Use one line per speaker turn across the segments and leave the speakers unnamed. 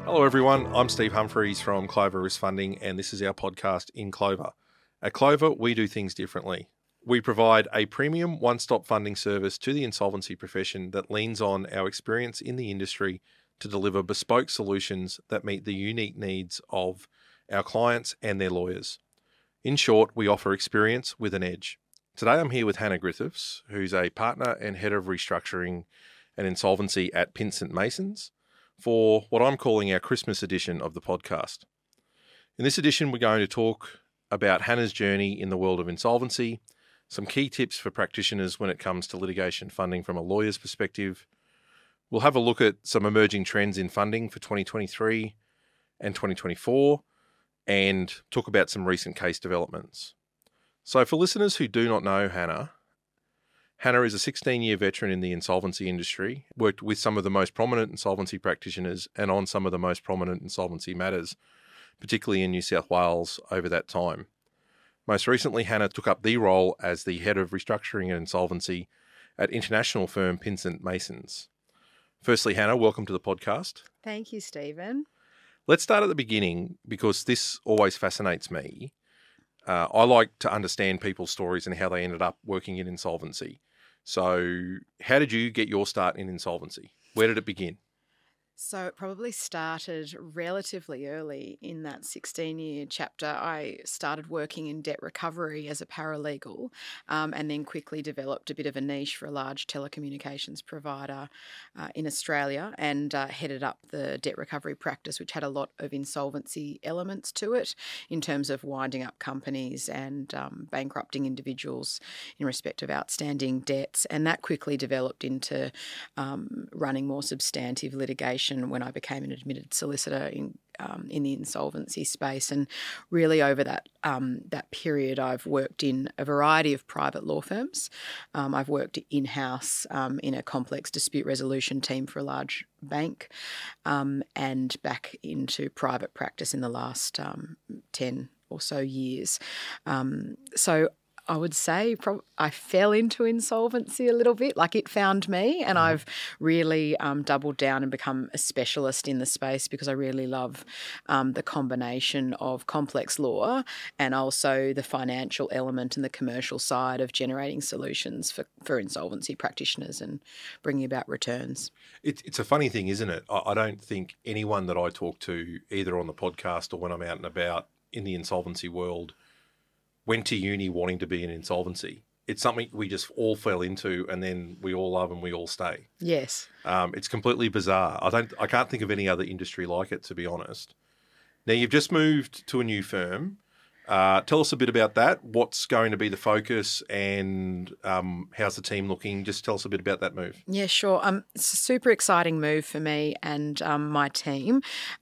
Hello everyone, I'm Steve Humphreys from Clover Risk Funding and this is our podcast In Clover. At Clover, we do things differently. We provide a premium one-stop funding service to the insolvency profession that leans on our experience in the industry to deliver bespoke solutions that meet the unique needs of our clients and their lawyers. In short, we offer experience with an edge. Today I'm here with Hannah Griffiths, who's a partner and head of restructuring and insolvency at Pinsent Masons, for what I'm calling our Christmas edition of the podcast. In this edition, we're going to talk about Hannah's journey in the world of insolvency, some key tips for practitioners when it comes to litigation funding from a lawyer's perspective. We'll have a look at some emerging trends in funding for 2023 and 2024 and talk about some recent case developments. So for listeners who do not know Hannah is a 16-year veteran in the insolvency industry, worked with some of the most prominent insolvency practitioners and on some of the most prominent insolvency matters, particularly in New South Wales over that time. Most recently, Hannah took up the role as the head of restructuring and insolvency at international firm Pinsent Masons. Firstly, Hannah, welcome to the podcast.
Thank you, Stephen.
Let's start at the beginning because this always fascinates me. I like to understand people's stories and how they ended up working in insolvency. So how did you get your start in insolvency? Where did it begin?
So it probably started relatively early in that 16-year chapter. I started working in debt recovery as a paralegal and then quickly developed a bit of a niche for a large telecommunications provider in Australia and headed up the debt recovery practice, which had a lot of insolvency elements to it in terms of winding up companies and bankrupting individuals in respect of outstanding debts. And that quickly developed into running more substantive litigation when I became an admitted solicitor in the insolvency space. And really over that period, I've worked in a variety of private law firms. I've worked in-house in a complex dispute resolution team for a large bank and back into private practice in the last 10 or so years. So I would say I fell into insolvency a little bit, like it found me, and I've really doubled down and become a specialist in the space because I really love the combination of complex law and also the financial element and the commercial side of generating solutions for insolvency practitioners and bringing about returns.
It's a funny thing, isn't it? I don't think anyone that I talk to, either on the podcast or when I'm out and about in the insolvency world, went to uni wanting to be in insolvency. It's something we just all fell into and then we all love and we all stay.
Yes.
It's completely bizarre. I can't think of any other industry like it, to be honest. Now, you've just moved to a new firm. Tell us a bit about that. What's going to be the focus and how's the team looking? Just tell us a bit about that move.
Yeah, sure. It's a super exciting move for me and my team.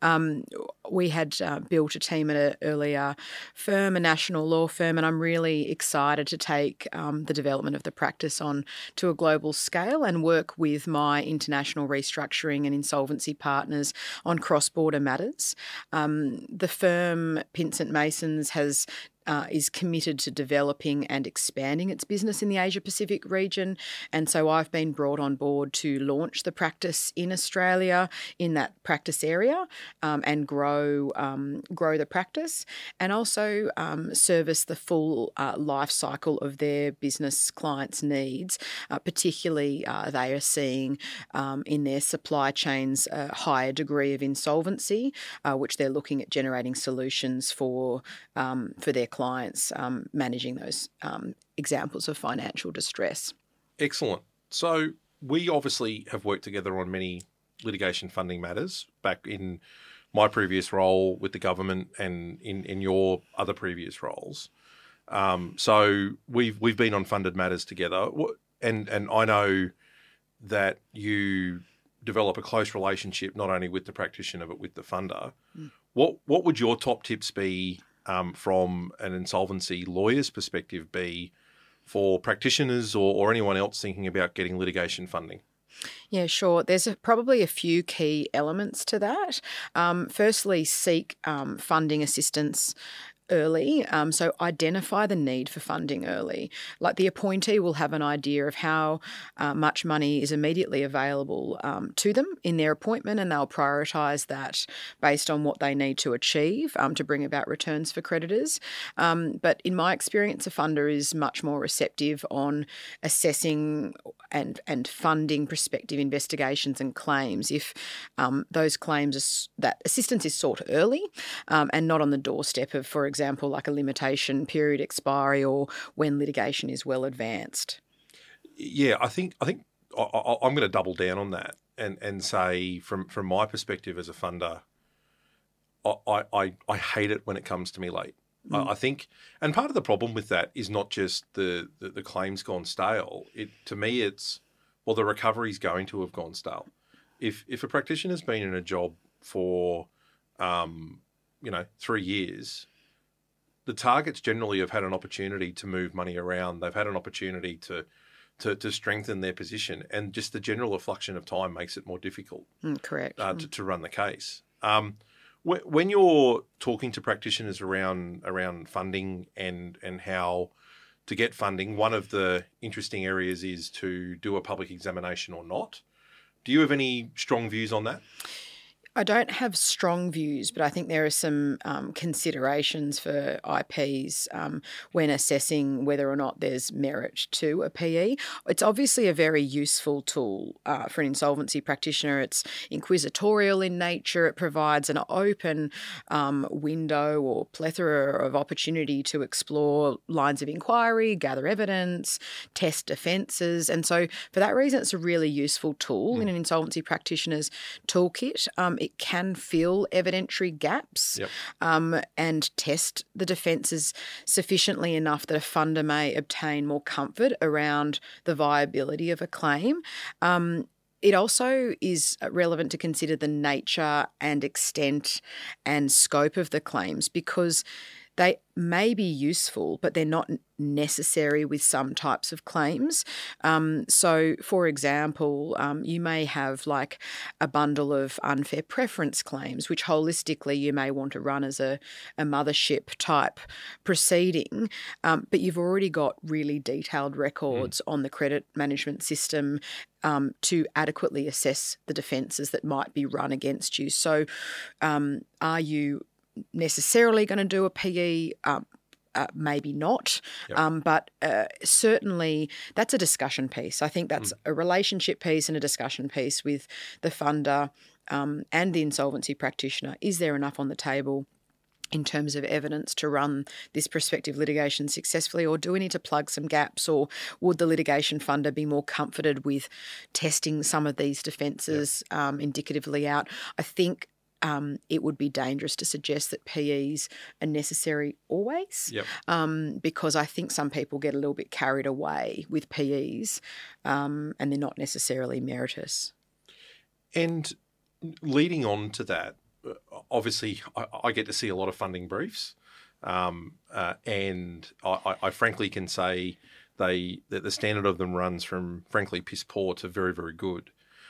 We had built a team at an earlier firm, a national law firm, and I'm really excited to take the development of the practice on to a global scale and work with my international restructuring and insolvency partners on cross-border matters. The firm Pinsent Masons is committed to developing and expanding its business in the Asia-Pacific region. And so I've been brought on board to launch the practice in Australia in that practice area and grow the practice and also service the full life cycle of their business clients' needs. Particularly, they are seeing in their supply chains a higher degree of insolvency, which they're looking at generating solutions for their clients managing those examples of financial distress.
Excellent. So we obviously have worked together on many litigation funding matters back in my previous role with the government and in your other previous roles. So we've been on funded matters together, and I know that you develop a close relationship not only with the practitioner but with the funder. What would your top tips be from an insolvency lawyer's perspective be for practitioners or anyone else thinking about getting litigation funding?
Yeah, sure. There's probably a few key elements to that. Firstly, seek funding assistance early. So identify the need for funding early. Like the appointee will have an idea of how much money is immediately available to them in their appointment, and they'll prioritise that based on what they need to achieve to bring about returns for creditors. But in my experience, a funder is much more receptive on assessing and funding prospective investigations and claims if those claims that assistance is sought early and not on the doorstep of, for example, like a limitation period expiry or when litigation is well advanced.
Yeah, I think I'm going to double down on that and say from my perspective as a funder, I hate it when it comes to me late. I think, and part of the problem with that is not just the claims gone stale. To me, it's, well, the recovery's going to have gone stale. If a practitioner's been in a job for 3 years, the targets generally have had an opportunity to move money around. They've had an opportunity to strengthen their position, and just the general effluxion of time makes it more difficult.
Correct.
To run the case. When you're talking to practitioners around funding and how to get funding, one of the interesting areas is to do a public examination or not. Do you have any strong views on that?
I don't have strong views, but I think there are some considerations for IPs when assessing whether or not there's merit to a PE. It's obviously a very useful tool for an insolvency practitioner. It's inquisitorial in nature. It provides an open window or plethora of opportunity to explore lines of inquiry, gather evidence, test defences. And so for that reason, it's a really useful tool in an insolvency practitioner's toolkit. It can fill evidentiary gaps and test the defences sufficiently enough that a funder may obtain more comfort around the viability of a claim. It also is relevant to consider the nature and extent and scope of the claims, because they may be useful, but they're not necessary with some types of claims. So, for example, you may have like a bundle of unfair preference claims, which holistically you may want to run as a mothership type proceeding, but you've already got really detailed records on the credit management system to adequately assess the defences that might be run against you. So, are you necessarily going to do a PE? Maybe not, but certainly that's a discussion piece. I think that's a relationship piece and a discussion piece with the funder and the insolvency practitioner. Is there enough on the table in terms of evidence to run this prospective litigation successfully, or do we need to plug some gaps, or would the litigation funder be more comforted with testing some of these defences indicatively out? I think it would be dangerous to suggest that PEs are necessary always, because I think some people get a little bit carried away with PEs and they're not necessarily meritorious.
And leading on to that, obviously I get to see a lot of funding briefs and I frankly can say that the standard of them runs from frankly piss poor to very, very good.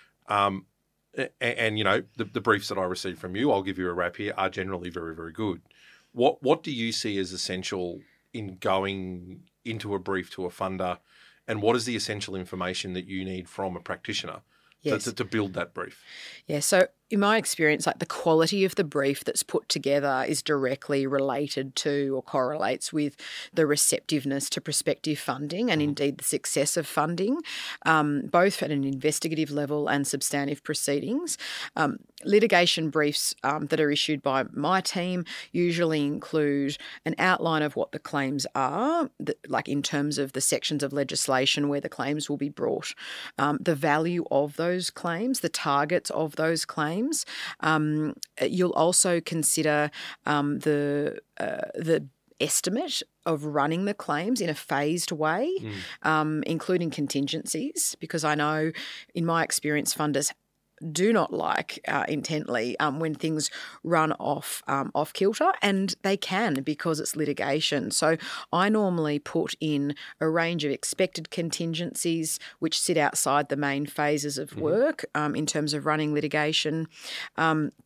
And you know, the briefs that I receive from you, I'll give you a wrap here, are generally very, very good. What do you see as essential in going into a brief to a funder, and what is the essential information that you need from a practitioner to build that brief?
Yeah, so in my experience, like the quality of the brief that's put together is directly related to or correlates with the receptiveness to prospective funding and indeed the success of funding, both at an investigative level and substantive proceedings. Litigation briefs that are issued by my team usually include an outline of what the claims are, like in terms of the sections of legislation where the claims will be brought, the value of those claims, the targets of those claims. You'll also consider the estimate of running the claims in a phased way, including contingencies, because I know in my experience funders do not like intently when things run off kilter, and they can because it's litigation. So I normally put in a range of expected contingencies which sit outside the main phases of work in terms of running litigation.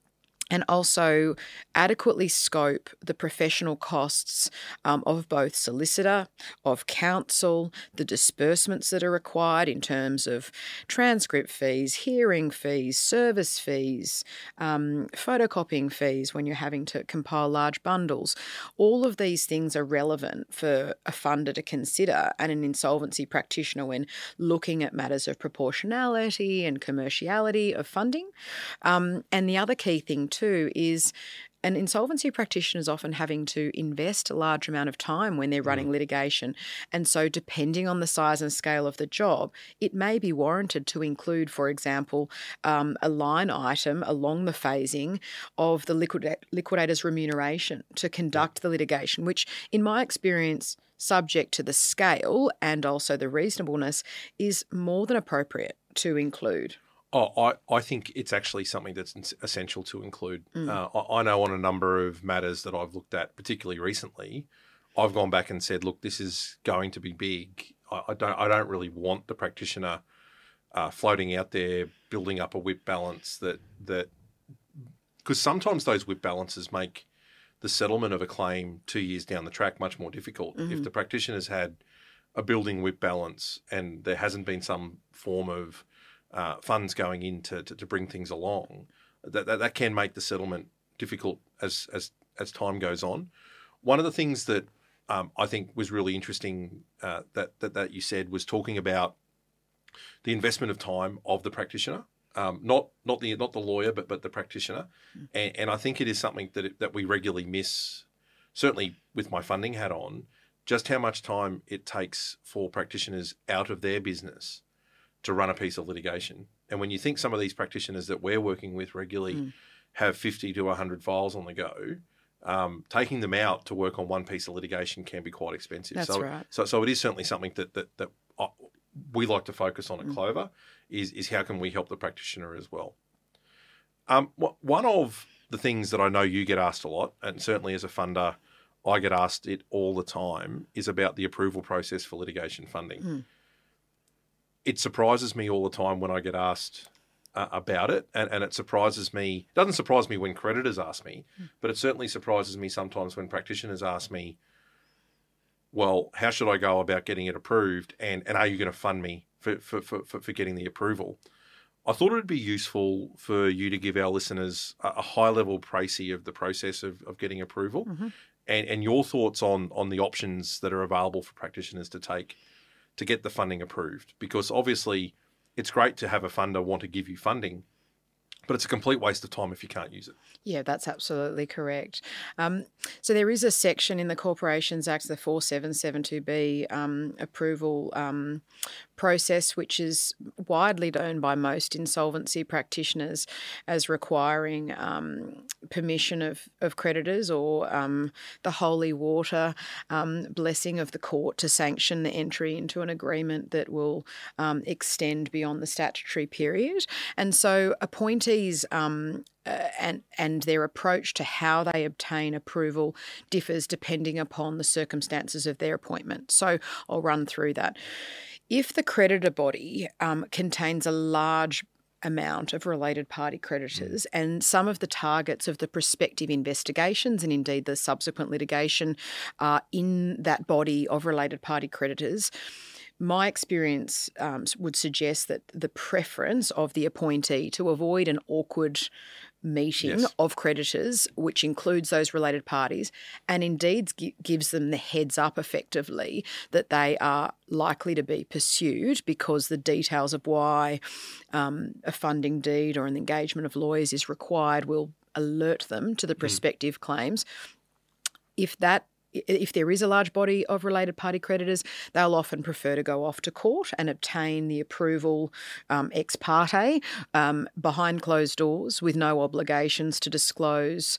and also adequately scope the professional costs of both solicitor, of counsel, the disbursements that are required in terms of transcript fees, hearing fees, service fees, photocopying fees when you're having to compile large bundles. All of these things are relevant for a funder to consider and an insolvency practitioner when looking at matters of proportionality and commerciality of funding. And the other key thing too is an insolvency practitioner is often having to invest a large amount of time when they're running litigation. And so depending on the size and scale of the job, it may be warranted to include, for example, a line item along the phasing of the liquidator's remuneration to conduct the litigation, which in my experience, subject to the scale and also the reasonableness, is more than appropriate to include.
Oh, I think it's actually something that's essential to include. I know on a number of matters that I've looked at, particularly recently, I've gone back and said, look, this is going to be big. I don't really want the practitioner floating out there building up a whip balance that because sometimes those whip balances make the settlement of a claim 2 years down the track much more difficult. If the practitioner's had a building whip balance and there hasn't been some form of funds going in to bring things along, that can make the settlement difficult as time goes on. One of the things that I think was really interesting that you said was talking about the investment of time of the practitioner, not the lawyer, but the practitioner, and I think it is something that we regularly miss. Certainly, with my funding hat on, just how much time it takes for practitioners out of their business to run a piece of litigation. And when you think some of these practitioners that we're working with regularly have 50 to 100 files on the go, taking them out to work on one piece of litigation can be quite expensive.
That's right.
So it is certainly something that we like to focus on at Clover is how can we help the practitioner as well. One of the things that I know you get asked a lot, and certainly as a funder, I get asked it all the time, is about the approval process for litigation funding. It surprises me all the time when I get asked about it, and it surprises me. It doesn't surprise me when creditors ask me, but it certainly surprises me sometimes when practitioners ask me, well, how should I go about getting it approved, and are you going to fund me for getting the approval? I thought it would be useful for you to give our listeners a high-level précis of the process of getting approval and your thoughts on the options that are available for practitioners to take to get the funding approved, because obviously it's great to have a funder want to give you funding, but it's a complete waste of time if you can't use it.
Yeah, that's absolutely correct. So there is a section in the Corporations Act, the 4772B approval process, which is widely known by most insolvency practitioners as requiring permission of creditors or the holy water blessing of the court to sanction the entry into an agreement that will extend beyond the statutory period. And so appointees and their approach to how they obtain approval differs depending upon the circumstances of their appointment. So I'll run through that. If the creditor body contains a large amount of related party creditors and some of the targets of the prospective investigations and indeed the subsequent litigation are in that body of related party creditors, my experience would suggest that the preference of the appointee to avoid an awkward meeting of creditors, which includes those related parties, and indeed gives them the heads up effectively that they are likely to be pursued because the details of why a funding deed or an engagement of lawyers is required will alert them to the prospective claims. If there is a large body of related party creditors, they'll often prefer to go off to court and obtain the approval ex parte behind closed doors with no obligations to disclose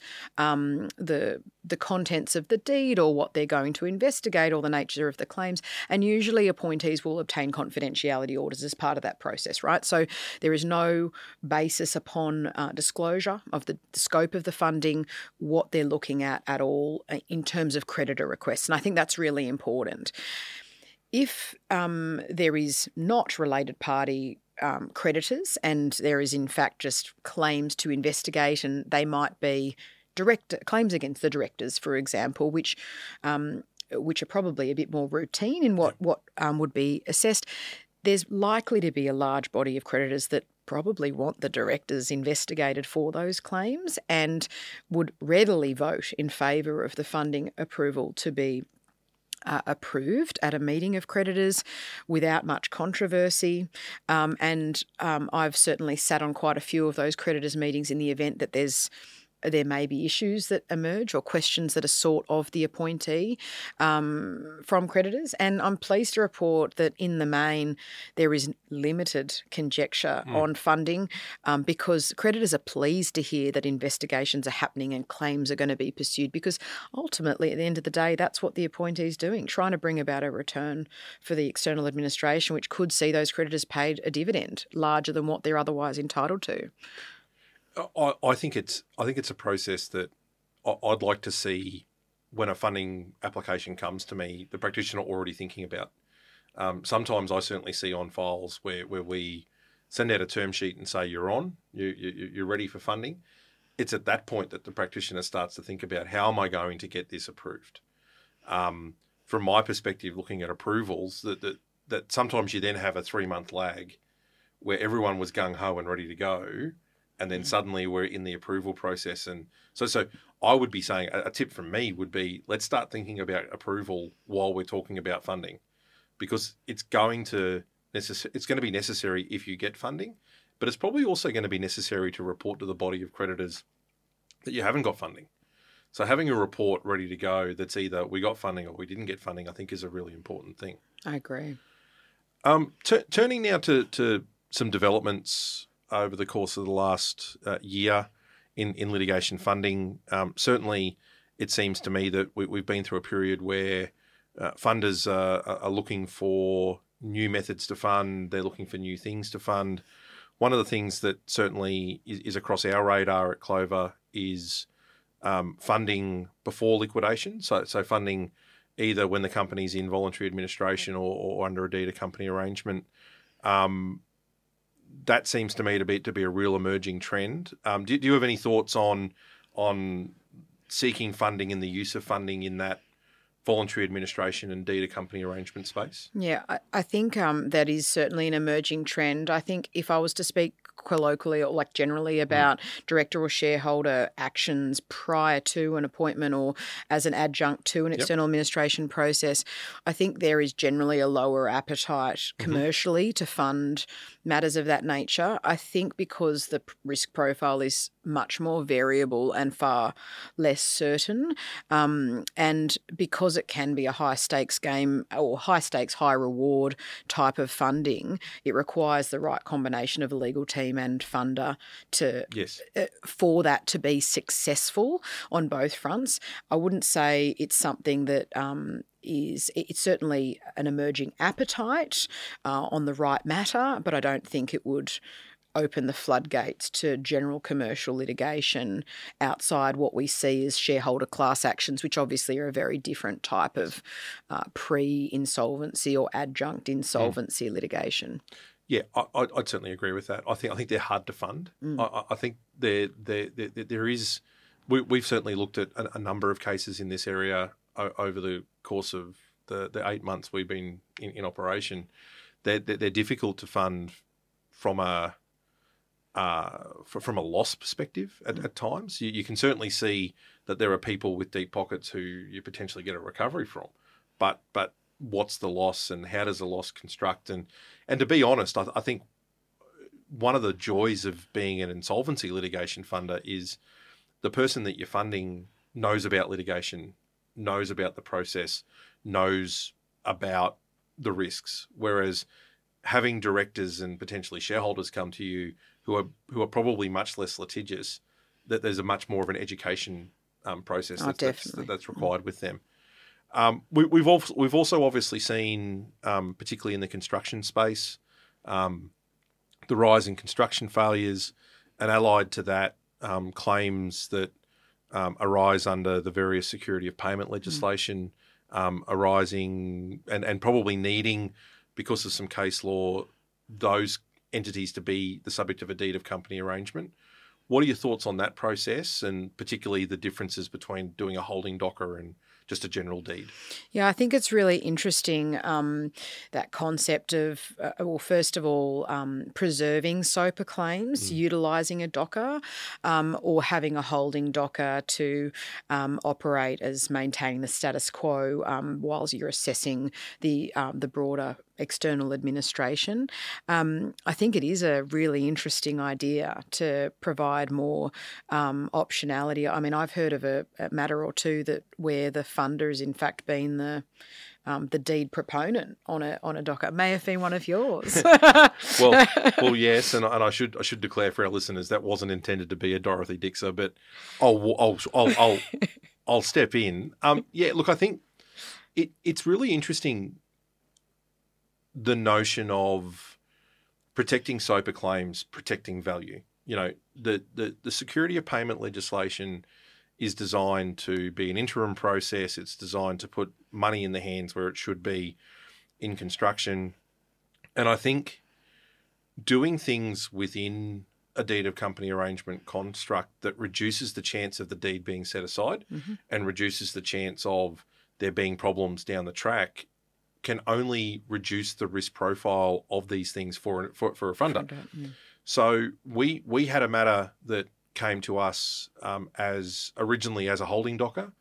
the contents of the deed or what they're going to investigate or the nature of the claims. And usually appointees will obtain confidentiality orders as part of that process, right? So there is no basis upon disclosure of the scope of the funding, what they're looking at all in terms of creditor requests. And I think that's really important. If there is not related party creditors, and there is in fact just claims to investigate, and they might be claims against the directors, for example, which are probably a bit more routine in what would be assessed. There's likely to be a large body of creditors that probably want the directors investigated for those claims and would readily vote in favour of the funding approval to be approved at a meeting of creditors without much controversy. I've certainly sat on quite a few of those creditors' meetings in the event that there may be issues that emerge or questions that are sought of the appointee from creditors. And I'm pleased to report that in the main there is limited conjecture on funding because creditors are pleased to hear that investigations are happening and claims are going to be pursued, because ultimately at the end of the day that's what the appointee is doing, trying to bring about a return for the external administration, which could see those creditors paid a dividend larger than what they're otherwise entitled to.
I think it's a process that I'd like to see when a funding application comes to me, the practitioner already thinking about. Sometimes I certainly see on files where we send out a term sheet and say you're ready for funding. It's at that point that the practitioner starts to think about, how am I going to get this approved? From my perspective, looking at approvals, that sometimes you then have a 3-month lag where everyone was gung-ho and ready to go, and then suddenly we're in the approval process. And so I would be saying a tip from me would be, let's start thinking about approval while we're talking about funding, because it's going to be necessary if you get funding, but it's probably also going to be necessary to report to the body of creditors that you haven't got funding. So having a report ready to go that's either we got funding or we didn't get funding, I think is a really important thing.
I agree.
Turning now to some developments over the course of the last year in litigation funding. Certainly, it seems to me that we've been through a period where funders are looking for new methods to fund. They're looking for new things to fund. One of the things that certainly is across our radar at Clover is funding before liquidation. So funding either when the company's in voluntary administration or under a deed of company arrangement. That seems to me to be a real emerging trend. Do you have any thoughts on seeking funding and the use of funding in that voluntary administration and deed of company arrangement space?
Yeah, I think that is certainly an emerging trend. I think if I was to speak colloquially or like generally about director or shareholder actions prior to an appointment or as an adjunct to an external administration process, I think there is generally a lower appetite commercially to fund matters of that nature. I think because the risk profile is much more variable and far less certain, and because it can be a high stakes game or high stakes, high reward type of funding, it requires the right combination of a legal team and funder to for that to be successful on both fronts. I wouldn't say it's something that it's certainly an emerging appetite on the right matter, but I don't think it would open the floodgates to general commercial litigation outside what we see as shareholder class actions, which obviously are a very different type of pre-insolvency or adjunct insolvency litigation.
Yeah, I'd certainly agree with that. I think they're hard to fund. I think there is. We've certainly looked at a number of cases in this area over the course of the 8 months we've been in operation. They're difficult to fund from a loss perspective at times. You can certainly see that there are people with deep pockets who you potentially get a recovery from, but what's the loss and how does the loss construct? And to be honest, I think one of the joys of being an insolvency litigation funder is the person that you're funding knows about litigation, knows about the process, knows about the risks, whereas having directors and potentially shareholders come to you who are probably much less litigious, that there's a much more of an education process that's required with them. We've also obviously seen, particularly in the construction space, the rise in construction failures, and allied to that, claims that arise under the various security of payment legislation, arising and probably needing, because of some case law, those entities to be the subject of a deed of company arrangement. What are your thoughts on that process, and particularly the differences between doing a holding docker and just a general deed?
Yeah, I think it's really interesting, that concept of, first of all, preserving SOPA claims, utilising a docker, or having a holding docker to operate as maintaining the status quo whilst you're assessing the broader external administration. I think it is a really interesting idea to provide more optionality. I mean, I've heard of a matter or two that where the funder has in fact been the deed proponent on a docker. It may have been one of yours.
well, yes, and I should declare for our listeners that wasn't intended to be a Dorothy Dixer, but I'll step in. Yeah, look, I think it's really interesting, the notion of protecting SOPA claims, protecting value. You know, the security of payment legislation is designed to be an interim process. It's designed to put money in the hands where it should be in construction. And I think doing things within a deed of company arrangement construct that reduces the chance of the deed being set aside and reduces the chance of there being problems down the track can only reduce the risk profile of these things for a funder. So we had a matter that came to us originally as a holding docker.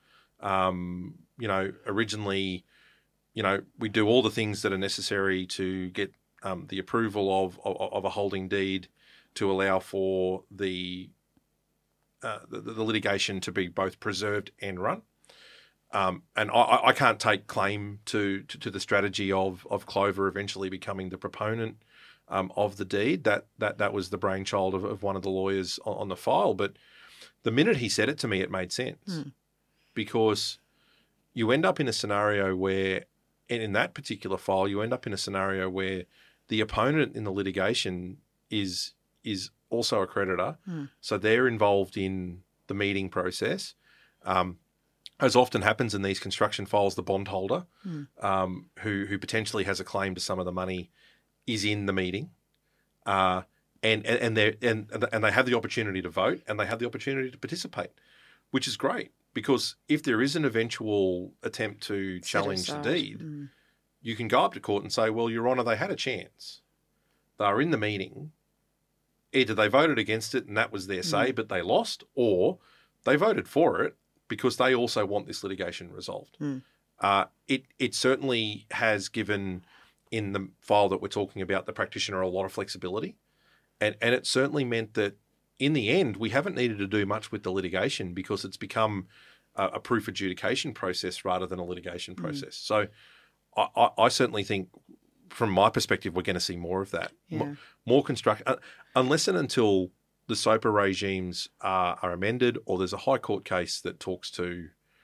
Originally, we do all the things that are necessary to get the approval of a holding deed to allow for the litigation to be both preserved and run. And I can't take claim to the strategy of Clover eventually becoming the proponent of the deed. That was the brainchild of one of the lawyers on the file. But the minute he said it to me, it made sense, because you end up in a scenario where, and in that particular file, you end up in a scenario where the opponent in the litigation is also a creditor, so they're involved in the meeting process. As often happens in these construction files, the bondholder, who potentially has a claim to some of the money, is in the meeting, and they have the opportunity to vote, and they have the opportunity to participate, which is great, because if there is an eventual attempt to challenge the deed, you can go up to court and say, well, Your Honour, they had a chance. They were in the meeting. Either they voted against it and that was their say, but they lost, or they voted for it because they also want this litigation resolved. It certainly has given, in the file that we're talking about, the practitioner a lot of flexibility. And it certainly meant that in the end, we haven't needed to do much with the litigation because it's become a proof adjudication process rather than a litigation process. So I certainly think, from my perspective, we're going to see more of that.
Yeah.
More unless and until the SOPA regimes are amended, or there's a High Court case that talks to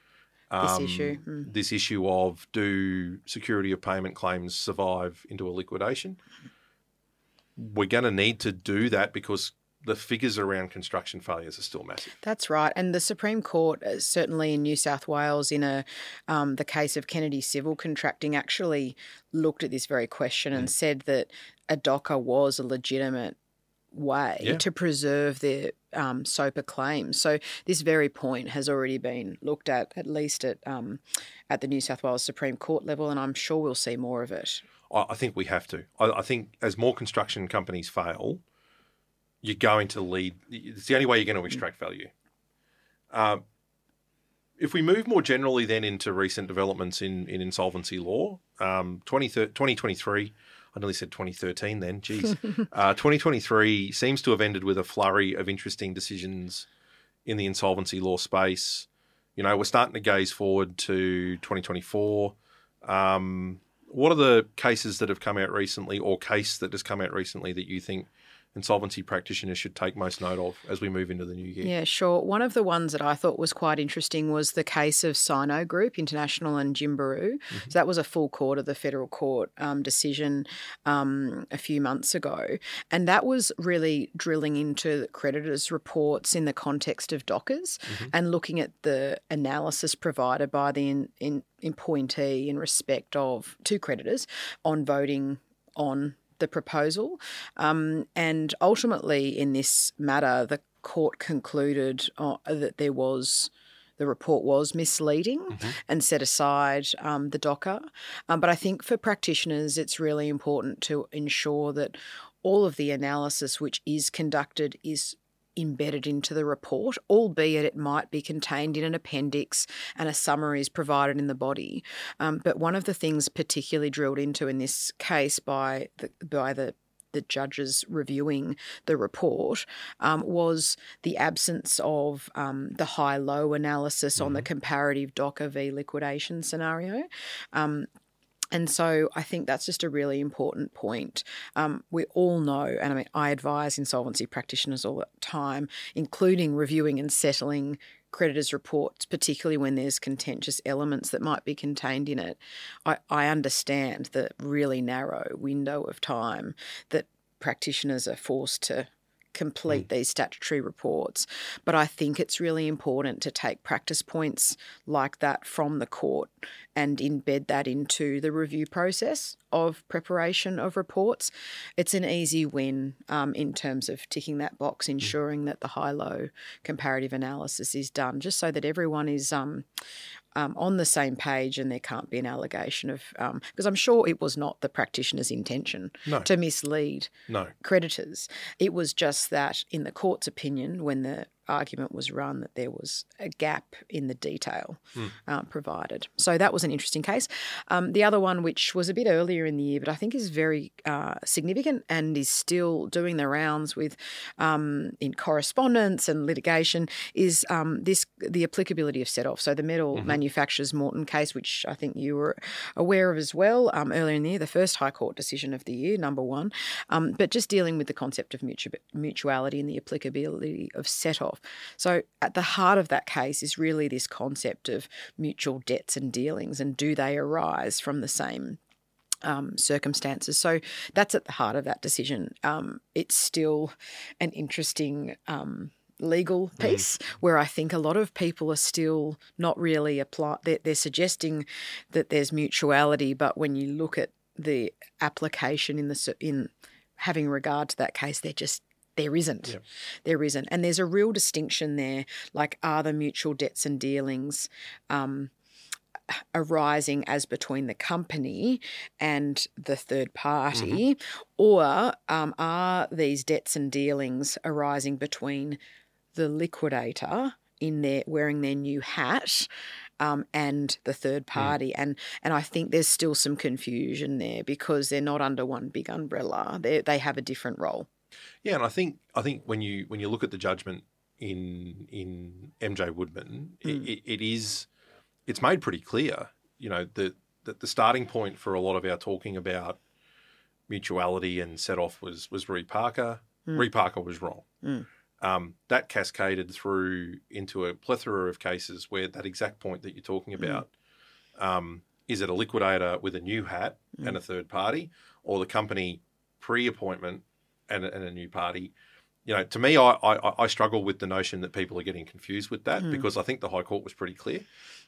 this issue of, do security of payment claims survive into a liquidation? We're going to need to do that because the figures around construction failures are still massive.
That's right. And the Supreme Court, certainly in New South Wales, in the case of Kennedy Civil Contracting, actually looked at this very question and said that a docker was a legitimate way to preserve their SOPA claims. So this very point has already been looked at least at the New South Wales Supreme Court level, and I'm sure we'll see more of it.
I think we have to. I think as more construction companies fail, you're going to lead. It's the only way you're going to extract value. If we move more generally then into recent developments in insolvency law, 2023, I nearly said 2013 then, geez. 2023 seems to have ended with a flurry of interesting decisions in the insolvency law space. We're starting to gaze forward to 2024. What are the cases that have come out recently, or case that has come out recently, that you think insolvency practitioners should take most note of as we move into the new year?
Yeah, sure. One of the ones that I thought was quite interesting was the case of Sino Group International and Jimbaroo. So that was a full court of the federal court decision a few months ago. And that was really drilling into creditors' reports in the context of dockers and looking at the analysis provided by the appointee in respect of, to creditors, on voting on the proposal. And ultimately, in this matter, the court concluded that the report was misleading and set aside the DOCA. But I think for practitioners, it's really important to ensure that all of the analysis which is conducted is embedded into the report, albeit it might be contained in an appendix and a summary is provided in the body. But one of the things particularly drilled into in this case by the judges reviewing the report was the absence of the high-low analysis on the comparative DOCA v liquidation scenario. And so I think that's just a really important point. We all know, and I mean, I advise insolvency practitioners all the time, including reviewing and settling creditors' reports, particularly when there's contentious elements that might be contained in it. I understand the really narrow window of time that practitioners are forced to complete these statutory reports. But I think it's really important to take practice points like that from the court and embed that into the review process of preparation of reports. It's an easy win in terms of ticking that box, ensuring that the high-low comparative analysis is done, just so that everyone is on the same page and there can't be an allegation of because I'm sure it was not the practitioner's intention to mislead creditors. It was just that in the court's opinion, when the argument was run, that there was a gap in the detail provided. So that was an interesting case. The other one, which was a bit earlier in the year, but I think is very significant and is still doing the rounds with in correspondence and litigation, is the applicability of set-off. So the metal manufacturers Morton case, which I think you were aware of as well earlier in the year, the first High Court decision of the year, number 1, but just dealing with the concept of mutuality and the applicability of set-off. So at the heart of that case is really this concept of mutual debts and dealings, and do they arise from the same circumstances. So that's at the heart of that decision. It's still an interesting legal piece where I think a lot of people are still not really they're suggesting that there's mutuality, but when you look at the application in having regard to that case, there isn't. Yep. There isn't. And there's a real distinction there, like, are the mutual debts and dealings arising as between the company and the third party, or are these debts and dealings arising between the liquidator in their wearing their new hat and the third party? And I think there's still some confusion there because they're not under one big umbrella. They have a different role.
Yeah, and I think when you look at the judgment in MJ Woodman, it's made pretty clear, that the starting point for a lot of our talking about mutuality and set off was Reed Parker. Reed Parker was wrong. That cascaded through into a plethora of cases where that exact point that you're talking about, is it a liquidator with a new hat and a third party, or the company pre-appointment and a new party? To me, I struggle with the notion that people are getting confused with that because I think the High Court was pretty clear.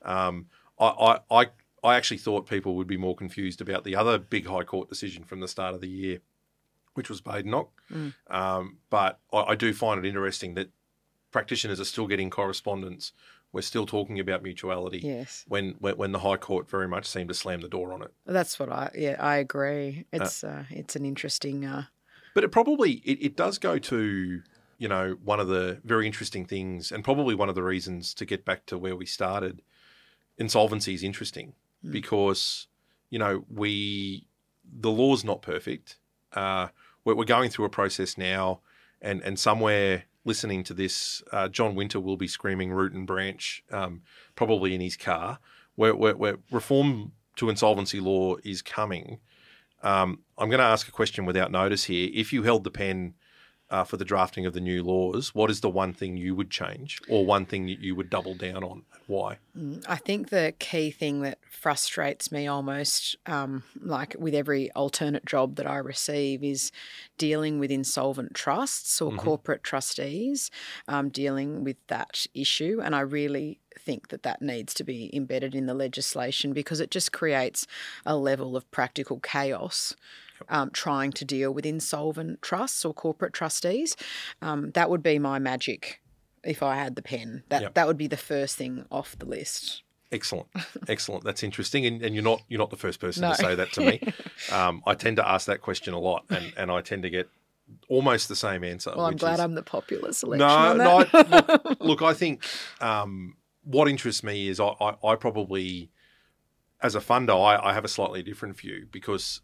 I actually thought people would be more confused about the other big High Court decision from the start of the year, which was Badenoch. But I do find it interesting that practitioners are still getting correspondence. We're still talking about mutuality when the High Court very much seemed to slam the door on it.
That's what I agree. It's an interesting...
But it does go to, one of the very interesting things, and probably one of the reasons, to get back to where we started, insolvency is interesting because, the law's not perfect. We're going through a process now, and somewhere listening to this, John Winter will be screaming root and branch, probably in his car, where reform to insolvency law is coming. I'm going to ask a question without notice here. If you held the pen for the drafting of the new laws, what is the one thing you would change or one thing that you would double down on? Why?
I think the key thing that frustrates me almost, like with every alternate job that I receive, is dealing with insolvent trusts or corporate trustees, dealing with that issue. And I really think that needs to be embedded in the legislation because it just creates a level of practical chaos trying to deal with insolvent trusts or corporate trustees. That would be my magic if I had the pen. That would be the first thing off the list.
Excellent. That's interesting, and you're not the first person to say that to me. I tend to ask that question a lot, and I tend to get almost the same answer.
Well, I'm glad I'm the popular selection.
Look, I think what interests me is I probably, as a funder, I have a slightly different view, because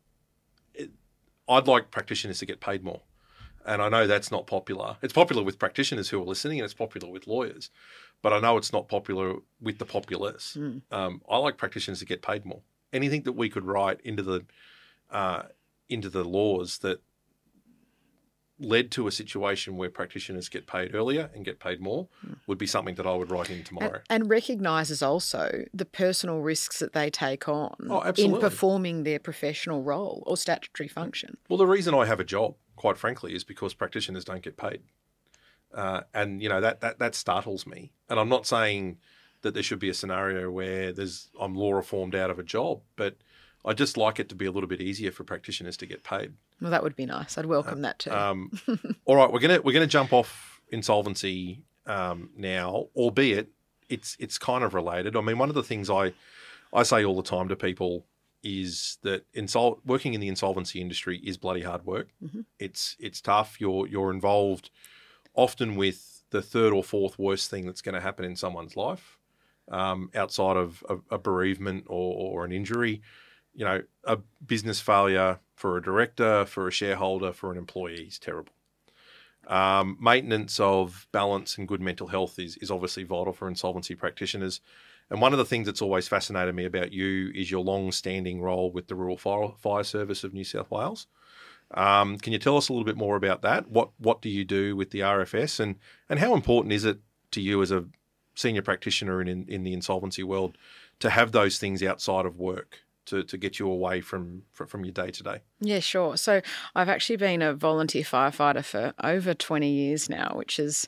I'd like practitioners to get paid more. And I know that's not popular. It's popular with practitioners who are listening, and it's popular with lawyers. But I know it's not popular with the populace. I like practitioners to get paid more. Anything that we could write into the laws that led to a situation where practitioners get paid earlier and get paid more would be something that I would write in tomorrow.
And recognises also the personal risks that they take on in performing their professional role or statutory function.
Well, the reason I have a job, quite frankly, is because practitioners don't get paid. And, that startles me. And I'm not saying that there should be a scenario where I'm law reformed out of a job, but I just like it to be a little bit easier for practitioners to get paid.
Well, that would be nice. I'd welcome that too.
All right, we're gonna jump off insolvency now, albeit it's kind of related. I mean, one of the things I say all the time to people is that working in the insolvency industry is bloody hard work. Mm-hmm. It's tough. You're involved often with the third or fourth worst thing that's going to happen in someone's life, outside of a bereavement or an injury. A business failure for a director, for a shareholder, for an employee is terrible. Maintenance of balance and good mental health is obviously vital for insolvency practitioners. And one of the things that's always fascinated me about you is your long-standing role with the Rural Fire Service of New South Wales. Can you tell us a little bit more about that? What do you do with the RFS, and how important is it to you as a senior practitioner in the insolvency world to have those things outside of work to get you away from your day-to-day?
Yeah, sure. So I've actually been a volunteer firefighter for over 20 years now, which is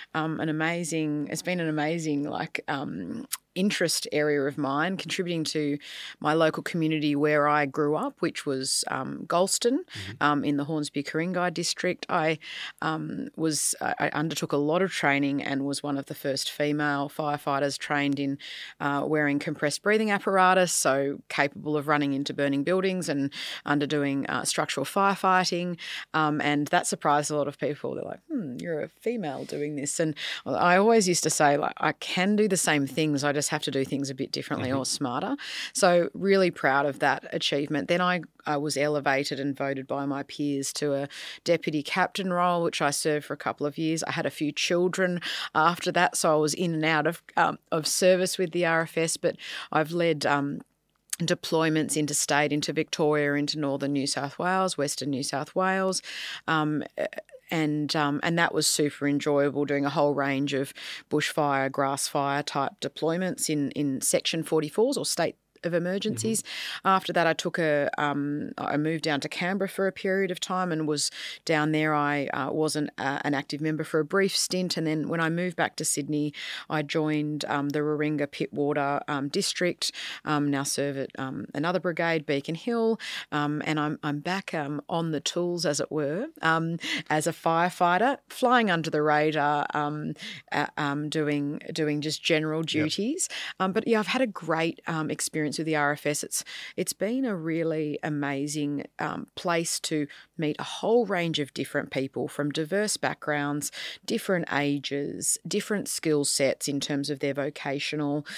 it's been an amazing interest area of mine, contributing to my local community where I grew up, which was Galston, in the Hornsby-Ku-ring-gai district. I undertook a lot of training and was one of the first female firefighters trained in wearing compressed breathing apparatus, so capable of running into burning buildings and underdoing structural firefighting. And that surprised a lot of people. They're like, you're a female doing this. And I always used to say, I can do the same things, I just have to do things a bit differently or smarter. So really proud of that achievement. Then I was elevated and voted by my peers to a deputy captain role, which I served for a couple of years. I had a few children after that, so I was in and out of service with the RFS, but I've led deployments interstate, into Victoria, into northern New South Wales, western New South Wales, and that was super enjoyable, doing a whole range of bushfire, grass fire type deployments in Section 44s or state of emergencies. After that, I moved down to Canberra for a period of time and was down there. I was an active member for a brief stint, and then when I moved back to Sydney, I joined the Warringah Pittwater district. Now serve at another brigade, Beacon Hill, and I'm back on the tools, as it were, as a firefighter, flying under the radar, doing just general duties. But yeah, I've had a great experience with the RFS. It's been a really amazing place to meet a whole range of different people from diverse backgrounds, different ages, different skill sets in terms of their vocational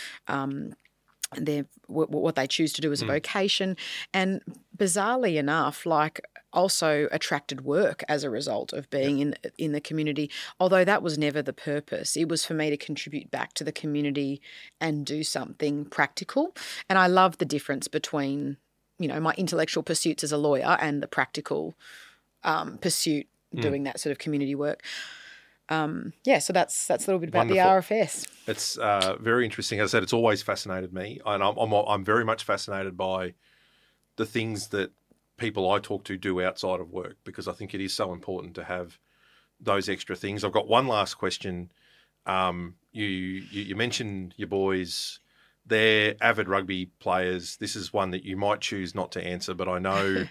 what they choose to do as a vocation, and bizarrely enough, also attracted work as a result of being in the community, although that was never the purpose. It was for me to contribute back to the community and do something practical. And I love the difference between, my intellectual pursuits as a lawyer and the practical pursuit doing that sort of community work. So that's a little bit about
Wonderful.
The RFS.
It's very interesting. As I said, it's always fascinated me, and I'm very much fascinated by the things that people I talk to do outside of work, because I think it is so important to have those extra things. I've got one last question. You mentioned your boys. They're avid rugby players. This is one that you might choose not to answer, but I know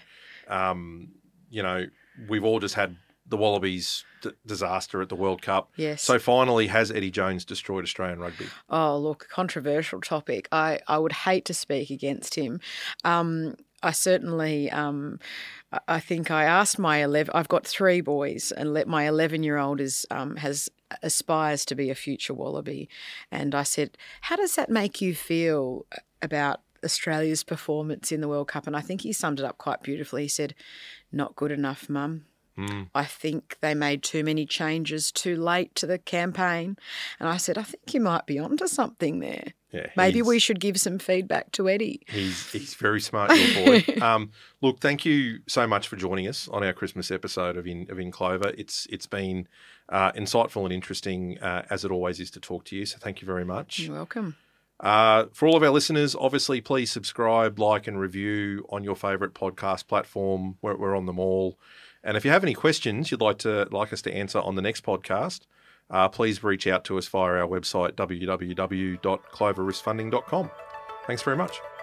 We've all just had the Wallabies disaster at the World Cup.
Yes.
So finally, has Eddie Jones destroyed Australian rugby?
Oh, look, controversial topic. I would hate to speak against him. I certainly, I think I asked my 11. I've got 3 boys, and my 11-year-old aspires to be a future Wallaby, and I said, "How does that make you feel about Australia's performance in the World Cup?" And I think he summed it up quite beautifully. He said, "Not good enough, Mum. I think they made too many changes too late to the campaign." And I said, "I think you might be onto something there.
Yeah,
maybe we should give some feedback to Eddie."
He's very smart, your boy. Look, thank you so much for joining us on our Christmas episode of In Clover. It's been insightful and interesting, as it always is, to talk to you. So thank you very much.
You're welcome.
For all of our listeners, obviously, please subscribe, like, and review on your favourite podcast platform. We're on them all. And if you have any questions you'd like us to answer on the next podcast, please reach out to us via our website, www.cloverriskfunding.com. Thanks very much.